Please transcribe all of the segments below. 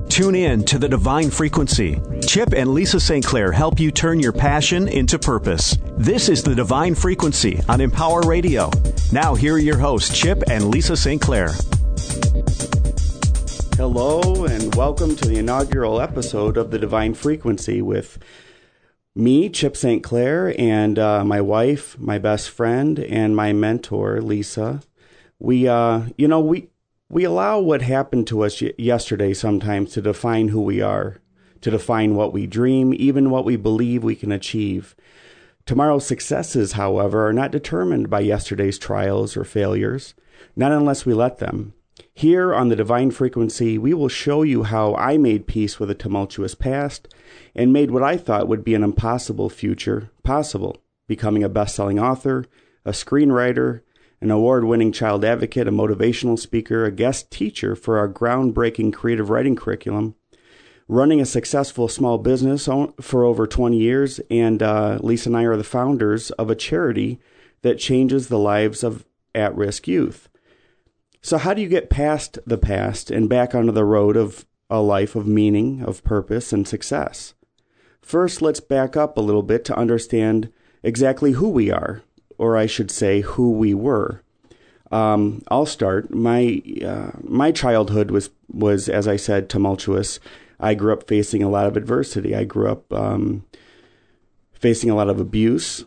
Tune in to The Divine Frequency. Chip and Lisa St. Clair help you turn your passion into purpose. This is The Divine Frequency on Empower Radio. Now, here are your hosts, Chip and Lisa St. Clair. Hello, and welcome to the inaugural episode of The Divine Frequency with me, Chip St. Clair, and my wife, my best friend, and my mentor, Lisa. We allow what happened to us yesterday sometimes to define who we are, to define what we dream, even what we believe we can achieve. Tomorrow's successes, however, are not determined by yesterday's trials or failures, not unless we let them. Here on The Divine Frequency, we will show you how I made peace with a tumultuous past and made what I thought would be an impossible future possible, becoming a best-selling author, a screenwriter, an award-winning child advocate, a motivational speaker, a guest teacher for our groundbreaking creative writing curriculum, running a successful small business for over 20 years, and Lisa and I are the founders of a charity that changes the lives of at-risk youth. So how do you get past the past and back onto the road of a life of meaning, of purpose, and success? First, let's back up a little bit to understand exactly who we are, or I should say, who we were. I'll start. My childhood was, as I said, tumultuous. I grew up facing a lot of adversity. I grew up facing a lot of abuse,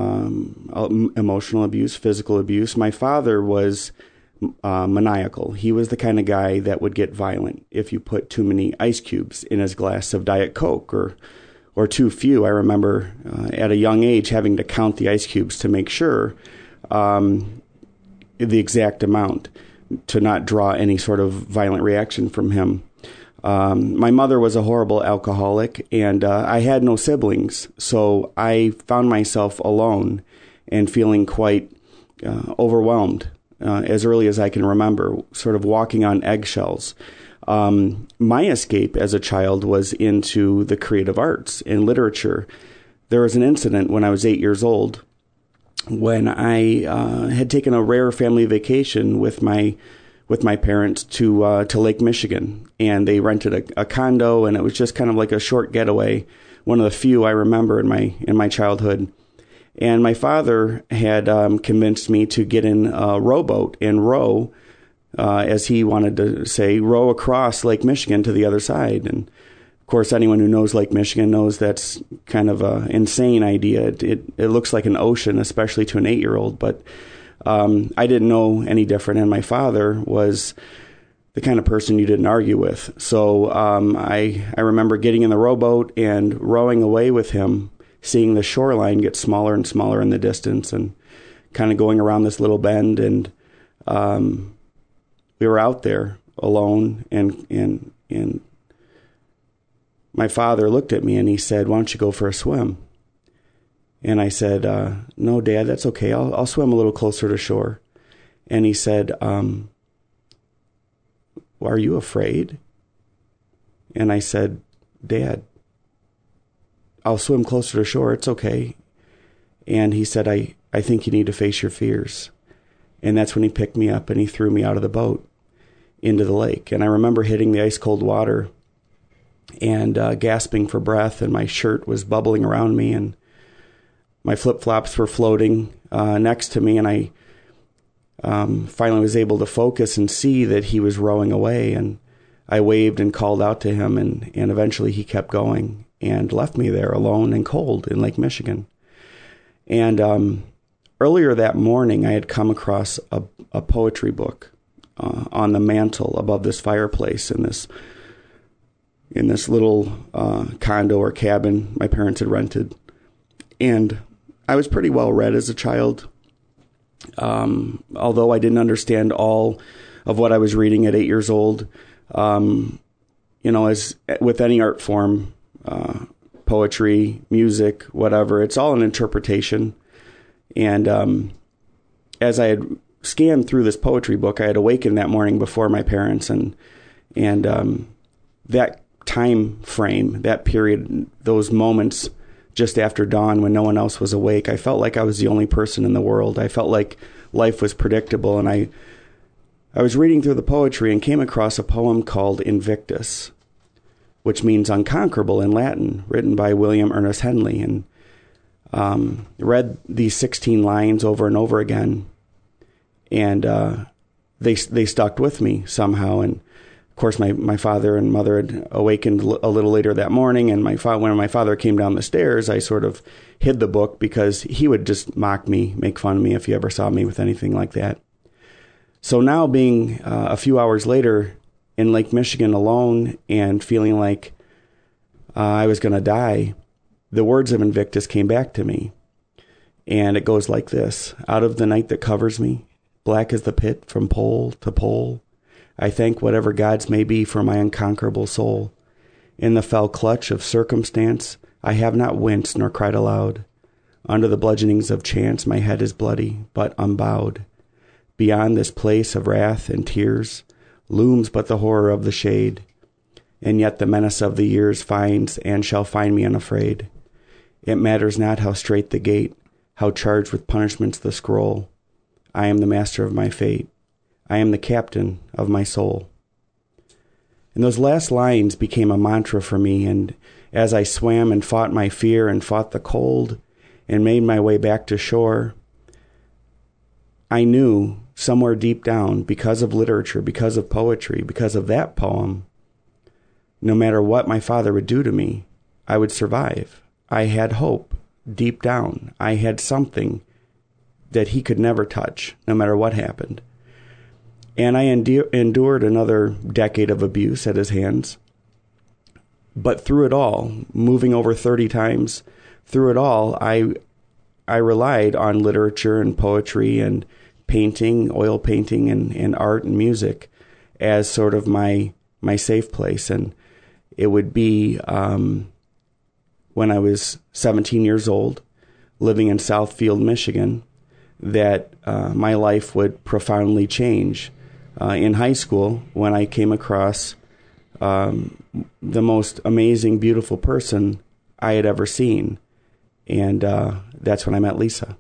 emotional abuse, physical abuse. My father was maniacal. He was the kind of guy that would get violent if you put too many ice cubes in his glass of Diet Coke or too few. I remember at a young age having to count the ice cubes to make sure the exact amount to not draw any sort of violent reaction from him. My mother was a horrible alcoholic, and I had no siblings, so I found myself alone and feeling quite overwhelmed as early as I can remember, sort of walking on eggshells. My escape as a child was into the creative arts and literature. There was an incident when I was 8 years old when I had taken a rare family vacation with my parents to Lake Michigan, and they rented a condo, and it was just kind of like a short getaway, one of the few I remember in my childhood. And my father had convinced me to get in a rowboat and row, as he wanted to say, row across Lake Michigan to the other side. And of course, anyone who knows Lake Michigan knows that's kind of an insane idea. It looks like an ocean, especially to an 8-year-old, but I didn't know any different, and my father was the kind of person you didn't argue with. So I remember getting in the rowboat and rowing away with him, seeing the shoreline get smaller and smaller in the distance, and kind of going around this little bend, and we were out there alone, and my father looked at me and he said, "Why don't you go for a swim?" And I said, "No, Dad, that's okay. I'll swim a little closer to shore." And he said, "Are you afraid?" And I said, "Dad, I'll swim closer to shore. It's okay." And he said, I think you need to face your fears." And that's when he picked me up and he threw me out of the boat into the lake. And I remember hitting the ice cold water and gasping for breath, and my shirt was bubbling around me, and my flip-flops were floating next to me, and I finally was able to focus and see that he was rowing away, and I waved and called out to him, and eventually he kept going and left me there alone and cold in Lake Michigan. And earlier that morning, I had come across a poetry book on the mantle above this fireplace in this little condo or cabin my parents had rented. And I was pretty well read as a child, although I didn't understand all of what I was reading at 8 years old. As with any art form, poetry, music, whatever, it's all an interpretation. And as I had scanned through this poetry book, I had awakened that morning before my parents, and that time frame, that period, those moments just after dawn when no one else was awake, I felt like I was the only person in the world. I felt like life was predictable, and I was reading through the poetry and came across a poem called Invictus which means unconquerable in Latin, written by William Ernest Henley, and read these 16 lines over and over again, and they stuck with me somehow. And of course, my father and mother had awakened a little later that morning, and when my father came down the stairs, I sort of hid the book because he would just mock me, make fun of me if he ever saw me with anything like that. So now, being a few hours later in Lake Michigan alone and feeling like I was going to die, the words of Invictus came back to me. And it goes like this: out of the night that covers me, black as the pit from pole to pole, I thank whatever gods may be for my unconquerable soul. In the fell clutch of circumstance, I have not winced nor cried aloud. Under the bludgeonings of chance, my head is bloody, but unbowed. Beyond this place of wrath and tears looms but the horror of the shade, and yet the menace of the years finds and shall find me unafraid. It matters not how strait the gate, how charged with punishments the scroll. I am the master of my fate. I am the captain of my soul. And those last lines became a mantra for me, and as I swam and fought my fear and fought the cold and made my way back to shore, I knew somewhere deep down, because of literature, because of poetry, because of that poem, no matter what my father would do to me, I would survive. I had hope deep down. I had something that he could never touch, no matter what happened. And I endured another decade of abuse at his hands. But through it all, moving over 30 times, through it all, I relied on literature and poetry and painting, oil painting and art and music as sort of my safe place. And it would be when I was 17 years old, living in Southfield, Michigan, that my life would profoundly change. In high school, when I came across the most amazing, beautiful person I had ever seen. And that's when I met Lisa.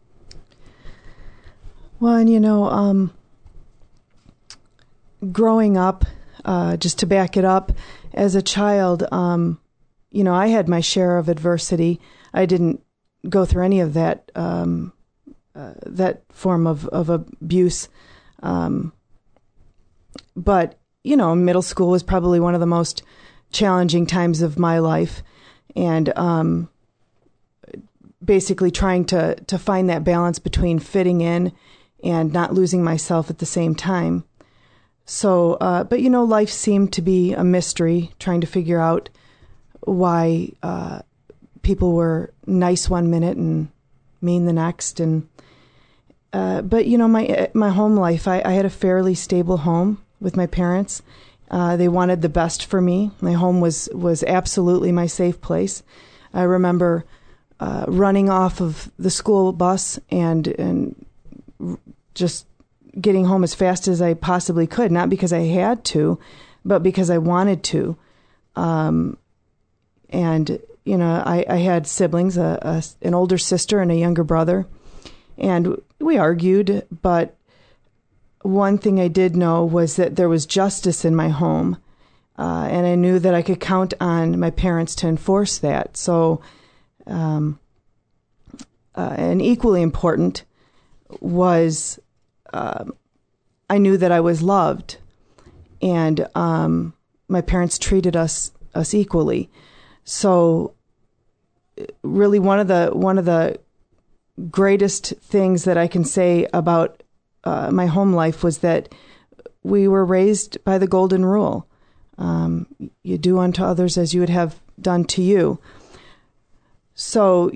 Well, and growing up, just to back it up, as a child, I had my share of adversity. I didn't go through any of that that form of abuse. But, middle school was probably one of the most challenging times of my life. And basically trying to find that balance between fitting in and not losing myself at the same time. So, but life seemed to be a mystery, trying to figure out why people were nice one minute and mean the next. And but my home life, I had a fairly stable home with my parents. They wanted the best for me. My home was absolutely my safe place. I remember running off of the school bus and just getting home as fast as I possibly could, not because I had to, but because I wanted to. And, I had siblings, an older sister and a younger brother, and we argued, but one thing I did know was that there was justice in my home, and I knew that I could count on my parents to enforce that. So, and equally important was I knew that I was loved, and my parents treated us equally. So, really, one of the greatest things that I can say about my home life was that we were raised by the golden rule. You do unto others as you would have done to you. So,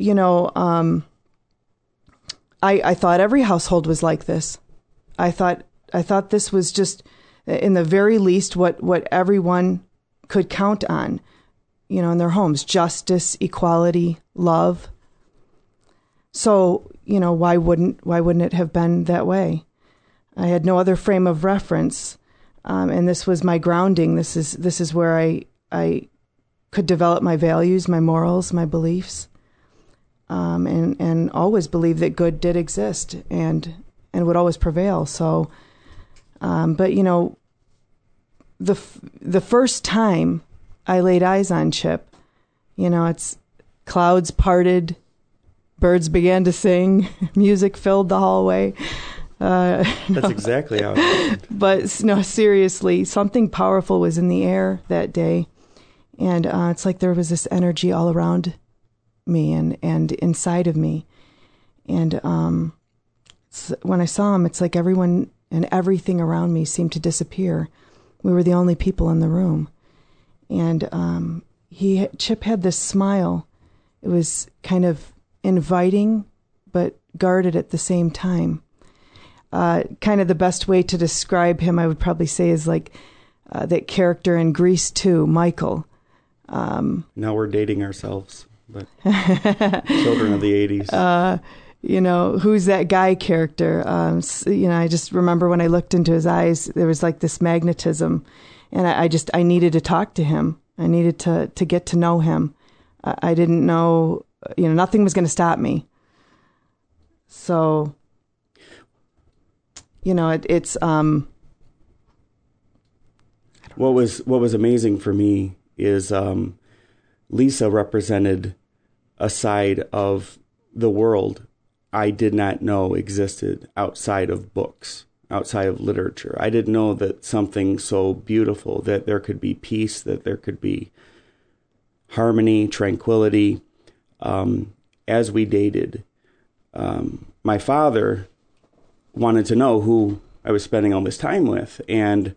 I thought every household was like this. I thought this was just, in the very least, what everyone could count on, in their homes: justice, equality, love. So, why wouldn't it have been that way? I had no other frame of reference, and this was my grounding. This is where I could develop my values, my morals, my beliefs, and always believe that good did exist and would always prevail. So, but the first time I laid eyes on Chip, it's clouds parted, birds began to sing, music filled the hallway. That's exactly how it happened. But no, seriously, something powerful was in the air that day. And it's like there was this energy all around me and inside of me. And when I saw him, it's like everyone and everything around me seemed to disappear. We were the only people in the room. And Chip had this smile. It was kind of inviting, but guarded at the same time. Kind of the best way to describe him, I would probably say, is like that character in Grease 2, Michael. Now we're dating ourselves, but children of the 80s. Who's that guy character? I just remember when I looked into his eyes, there was like this magnetism, and I needed to talk to him. I needed to get to know him. I didn't know, nothing was going to stop me. So, it's what was amazing for me is Lisa represented a side of the world I did not know existed outside of books, outside of literature. I didn't know that something so beautiful, that there could be peace, that there could be harmony, tranquility. As we dated, my father wanted to know who I was spending all this time with, and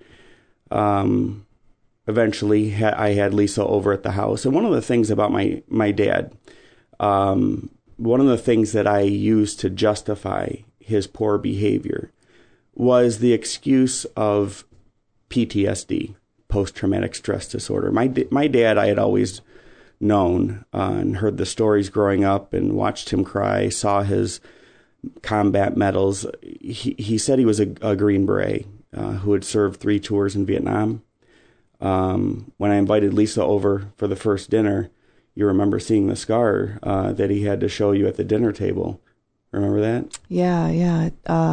eventually I had Lisa over at the house. And one of the things about my dad, one of the things that I used to justify his poor behavior was the excuse of PTSD, post-traumatic stress disorder. My dad, I had always known and heard the stories growing up and watched him cry, saw his combat medals. He said he was a Green Beret who had served 3 tours in Vietnam. When I invited Lisa over for the first dinner, you remember seeing the scar that he had to show you at the dinner table. Remember that? Yeah.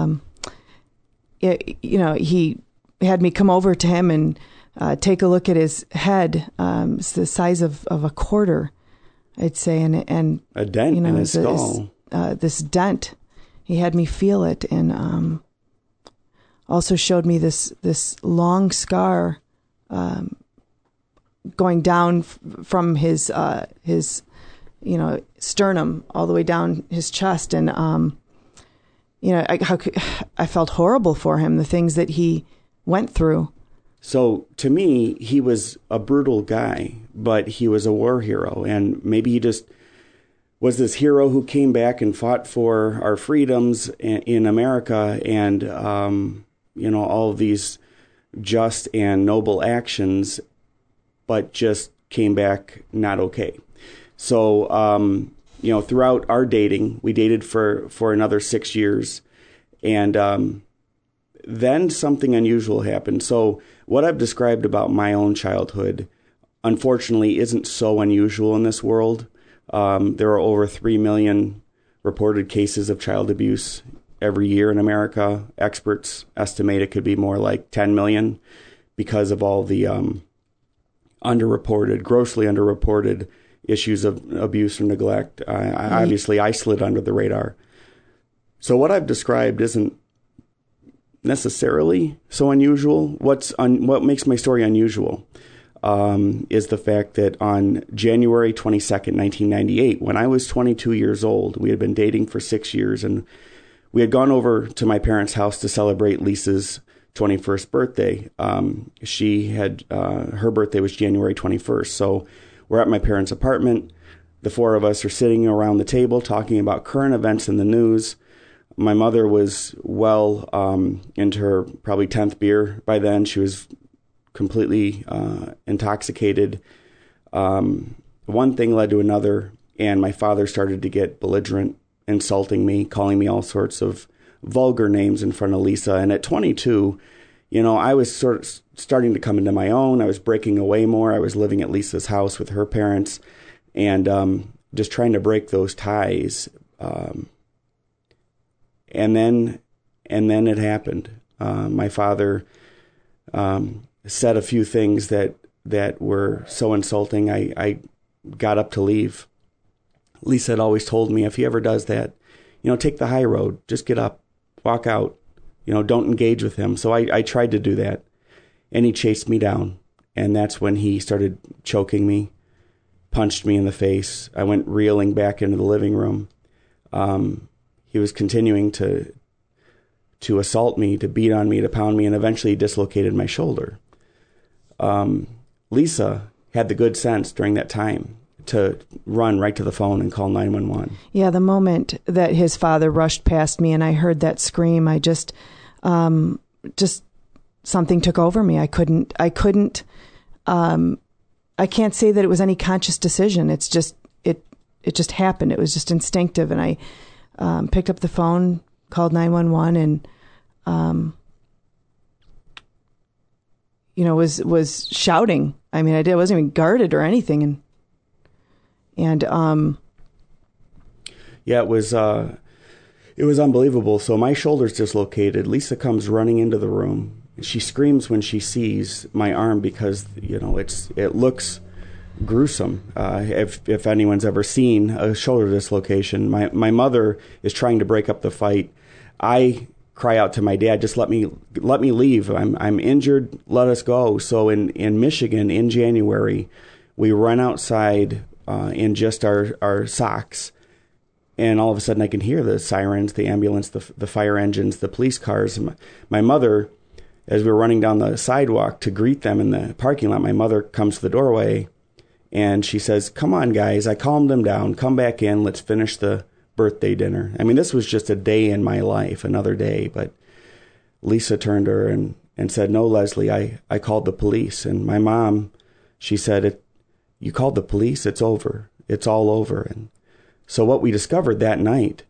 He had me come over to him and take a look at his head. It's the size of a quarter, I'd say, and a dent in his skull. This dent, he had me feel it, and also showed me this long scar going down from his sternum all the way down his chest, and I felt horrible for him, the things that he went through. So to me, he was a brutal guy, but he was a war hero, and maybe he just was this hero who came back and fought for our freedoms in America, and all of these just and noble actions, but just came back not okay. So, throughout our dating, we dated for another 6 years, and then something unusual happened. So what I've described about my own childhood, unfortunately, isn't so unusual in this world. There are over 3 million reported cases of child abuse every year in America. Experts estimate it could be more like 10 million because of all the grossly underreported issues of abuse or neglect. Obviously, I slid under the radar. So what I've described isn't necessarily so unusual. What makes my story unusual is the fact that on January 22nd, 1998, when I was 22 years old, we had been dating for 6 years, and we had gone over to my parents' house to celebrate Lisa's 21st birthday. Her birthday was January 21st. So we're at my parents' apartment. The 4 of us are sitting around the table talking about current events in the news. My mother was well into her probably 10th beer by then. She was completely intoxicated. One thing led to another, and my father started to get belligerent, insulting me, calling me all sorts of vulgar names in front of Lisa. And at 22, I was sort of starting to come into my own. I was breaking away more. I was living at Lisa's house with her parents, and just trying to break those ties. And then it happened. My father said a few things that that were so insulting, I got up to leave. Lisa had always told me, if he ever does that, take the high road. Just get up, walk out, don't engage with him. So I tried to do that, and he chased me down. And that's when he started choking me, punched me in the face. I went reeling back into the living room. He was continuing to assault me, to beat on me, to pound me, and eventually dislocated my shoulder. Lisa had the good sense during that time to run right to the phone and call 911. Yeah, the moment that his father rushed past me and I heard that scream, I just something took over me. I can't say that it was any conscious decision. It's just, it just happened. It was just instinctive. And I picked up the phone, called 911, and was shouting. I mean, I wasn't even guarded or anything. And yeah, it was unbelievable. So my shoulder's dislocated. Lisa comes running into the room. She screams when she sees my arm because, it looks gruesome. If anyone's ever seen a shoulder dislocation, my mother is trying to break up the fight. I cry out to my dad, just let me leave. I'm injured. Let us go. So in Michigan in January, we run outside in just our socks. And all of a sudden I can hear the sirens, the ambulance, the fire engines, the police cars. My mother, as we were running down the sidewalk to greet them in the parking lot, my mother comes to the doorway and she says, "Come on, guys." I calmed them down. "Come back in. Let's finish the birthday dinner." I mean, this was just a day in my life, another day. But Lisa turned to her and said, "No, Leslie, I called the police." And my mom, she said, "You called the police? It's over. It's all over." And so what we discovered that night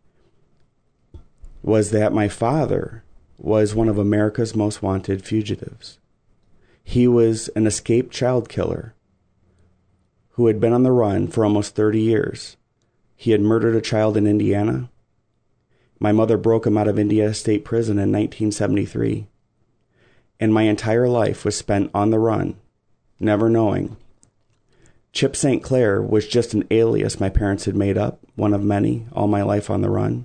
was that my father was one of America's most wanted fugitives. He was an escaped child killer who had been on the run for almost 30 years. He had murdered a child in Indiana. My mother broke him out of Indiana State Prison in 1973. And my entire life was spent on the run, never knowing. Chip St. Clair was just an alias my parents had made up, one of many, all my life on the run.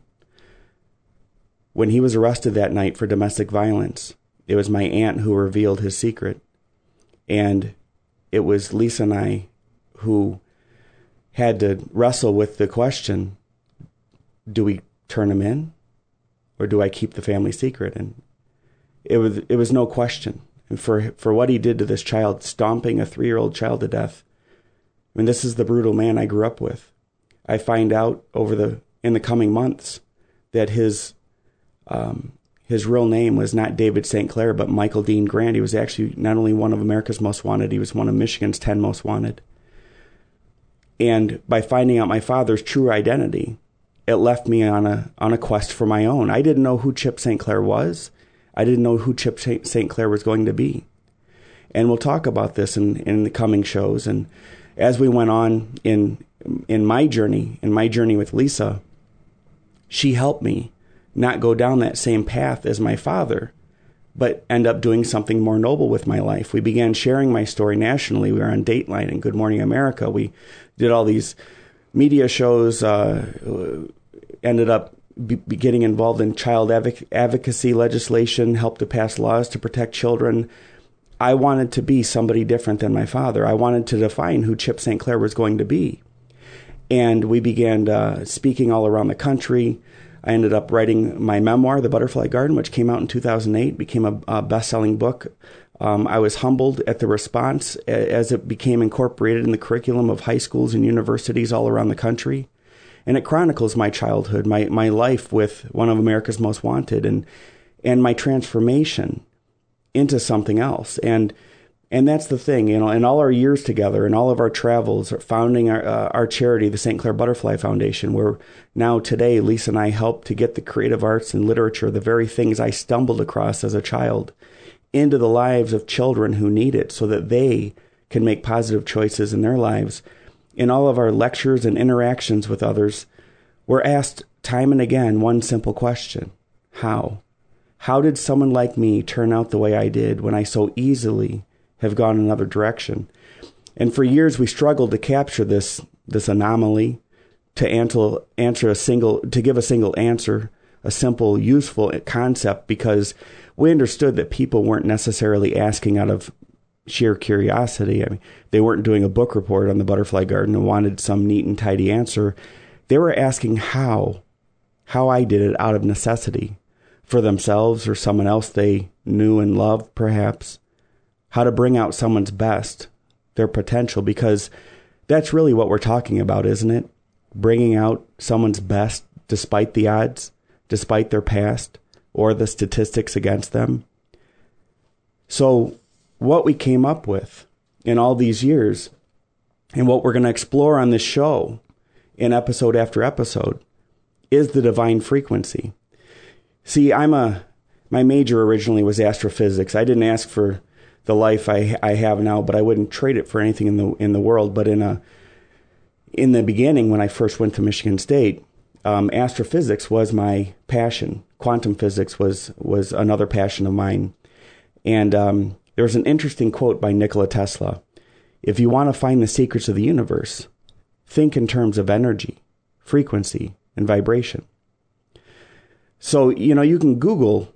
When he was arrested that night for domestic violence, it was my aunt who revealed his secret. And it was Lisa and I who had to wrestle with the question, do we turn him in or do I keep the family secret? And it was no question. And for what he did to this child, stomping a 3-year-old child to death, I mean, this is the brutal man I grew up with. I find out in the coming months that his real name was not David St. Clair, but Michael Dean Grant. He was actually not only one of America's most wanted, he was one of Michigan's 10 most wanted. And by finding out my father's true identity, it left me on a quest for my own. I didn't know who Chip St. Clair was. I didn't know who Chip St. Clair was going to be. And we'll talk about this in the coming shows. And as we went on in my journey with Lisa, she helped me not go down that same path as my father, but end up doing something more noble with my life. We began sharing my story nationally. We were on Dateline and Good Morning America. We did all these media shows, ended up getting involved in child advocacy legislation, helped to pass laws to protect children. I wanted to be somebody different than my father. I wanted to define who Chip St. Clair was going to be. And we began speaking all around the country. I ended up writing my memoir, The Butterfly Garden, which came out in 2008, became a best-selling book. I was humbled at the response as it became incorporated in the curriculum of high schools and universities all around the country. And it chronicles my childhood, my life with one of America's most wanted, and my transformation into something else. And that's the thing, in all our years together and all of our travels, founding our charity, the St. Clair Butterfly Foundation, where now today Lisa and I help to get the creative arts and literature, the very things I stumbled across as a child, into the lives of children who need it so that they can make positive choices in their lives. In all of our lectures and interactions with others, we're asked time and again one simple question: how? How did someone like me turn out the way I did when I so easily have gone another direction. And for years, we struggled to capture this anomaly, to give a single answer, a simple, useful concept, because we understood that people weren't necessarily asking out of sheer curiosity. I mean, they weren't doing a book report on the butterfly garden and wanted some neat and tidy answer. They were asking how I did it out of necessity for themselves or someone else they knew and loved, perhaps. How to bring out someone's best, their potential, because that's really what we're talking about, isn't it? Bringing out someone's best despite the odds, despite their past, or the statistics against them. So what we came up with in all these years, and what we're going to explore on this show in episode after episode, is the divine frequency. See, my major originally was astrophysics. I didn't ask for the life I have now, but I wouldn't trade it for anything in the world. But in the beginning, when I first went to Michigan State, astrophysics was my passion. Quantum physics was another passion of mine. And there's an interesting quote by Nikola Tesla. If you want to find the secrets of the universe, think in terms of energy, frequency, and vibration. So, you can Google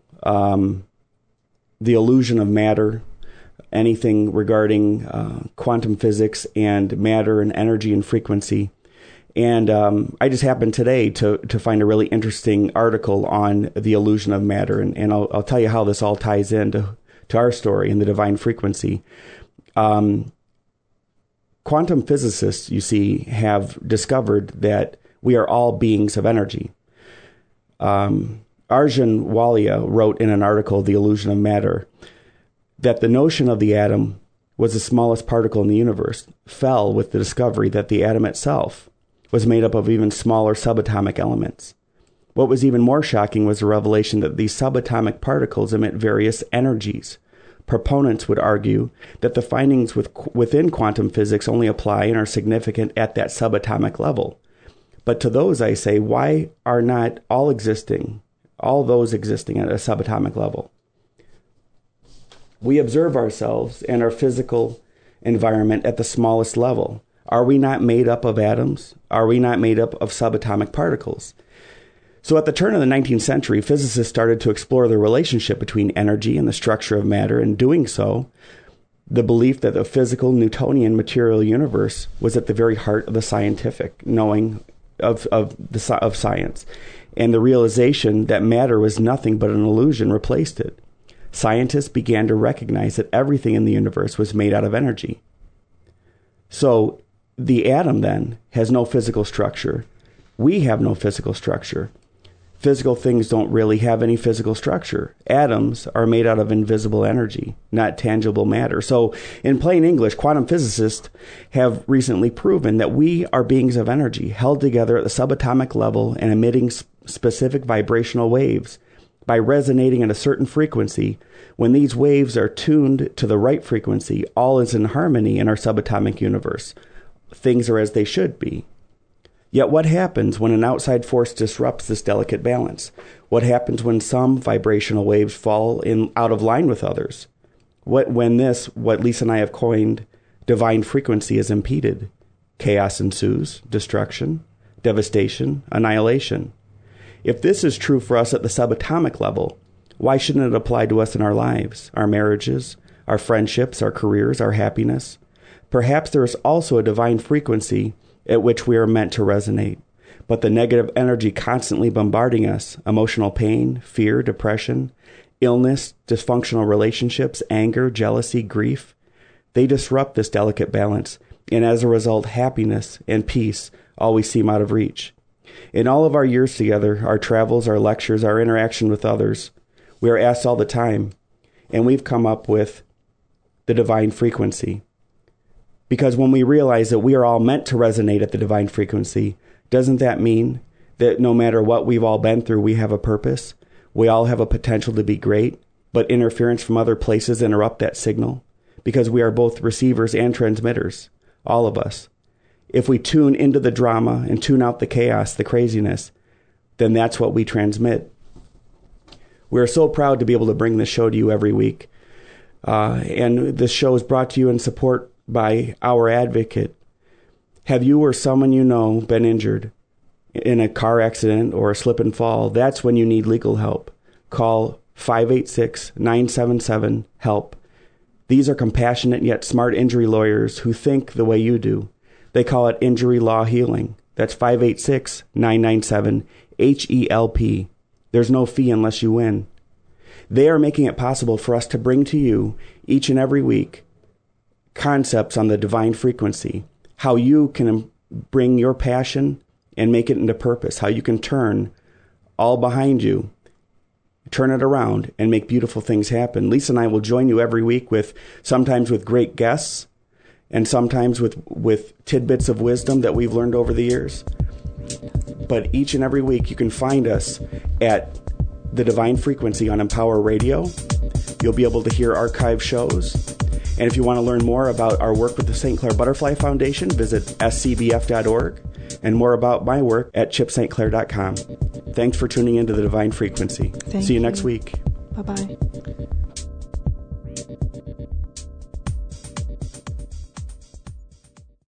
the illusion of matter, anything regarding quantum physics and matter and energy and frequency. And I just happened today to find a really interesting article on the illusion of matter. And I'll tell you how this all ties into our story and the divine frequency. Quantum physicists, you see, have discovered that we are all beings of energy. Arjun Walia wrote in an article, The Illusion of Matter, that the notion of the atom was the smallest particle in the universe fell with the discovery that the atom itself was made up of even smaller subatomic elements. What was even more shocking was the revelation that these subatomic particles emit various energies. Proponents would argue that the findings within quantum physics only apply and are significant at that subatomic level. But to those I say, why are not all those existing at a subatomic level? We observe ourselves and our physical environment at the smallest level. Are we not made up of atoms? Are we not made up of subatomic particles? So at the turn of the 19th century, physicists started to explore the relationship between energy and the structure of matter. In doing so, the belief that the physical Newtonian material universe was at the very heart of the scientific knowing of science. And the realization that matter was nothing but an illusion replaced it. Scientists began to recognize that everything in the universe was made out of energy. So the atom then has no physical structure. We have no physical structure. Physical things don't really have any physical structure. Atoms are made out of invisible energy, not tangible matter. So in plain English, quantum physicists have recently proven that we are beings of energy held together at the subatomic level and emitting specific vibrational waves. By resonating at a certain frequency, when these waves are tuned to the right frequency, all is in harmony in our subatomic universe. Things are as they should be. Yet what happens when an outside force disrupts this delicate balance? What happens when some vibrational waves fall out of line with others? When what Lisa and I have coined, divine frequency is impeded? Chaos ensues, destruction, devastation, annihilation. If this is true for us at the subatomic level, why shouldn't it apply to us in our lives, our marriages, our friendships, our careers, our happiness? Perhaps there is also a divine frequency at which we are meant to resonate. But the negative energy constantly bombarding us, emotional pain, fear, depression, illness, dysfunctional relationships, anger, jealousy, grief, they disrupt this delicate balance. And as a result, happiness and peace always seem out of reach. In all of our years together, our travels, our lectures, our interaction with others, we are asked all the time, and we've come up with the divine frequency. Because when we realize that we are all meant to resonate at the divine frequency, doesn't that mean that no matter what we've all been through, we have a purpose? We all have a potential to be great, but interference from other places interrupt that signal? Because we are both receivers and transmitters, all of us. If we tune into the drama and tune out the chaos, the craziness, then that's what we transmit. We are so proud to be able to bring this show to you every week. And this show is brought to you in support by Our Advocate. Have you or someone you know been injured in a car accident or a slip and fall? That's when you need legal help. Call 586-977-HELP. These are compassionate yet smart injury lawyers who think the way you do. They call it injury law healing. That's 586-997-HELP. There's no fee unless you win. They are making it possible for us to bring to you each and every week concepts on the divine frequency, how you can bring your passion and make it into purpose, how you can turn all behind you, turn it around, and make beautiful things happen. Lisa and I will join you every week sometimes with great guests and sometimes with tidbits of wisdom that we've learned over the years. But each and every week you can find us at The Divine Frequency on Empower Radio. You'll be able to hear archive shows. And if you want to learn more about our work with the St. Clair Butterfly Foundation, visit scbf.org, and more about my work at chipstclair.com. Thanks for tuning into The Divine Frequency. See you next week. Bye-bye.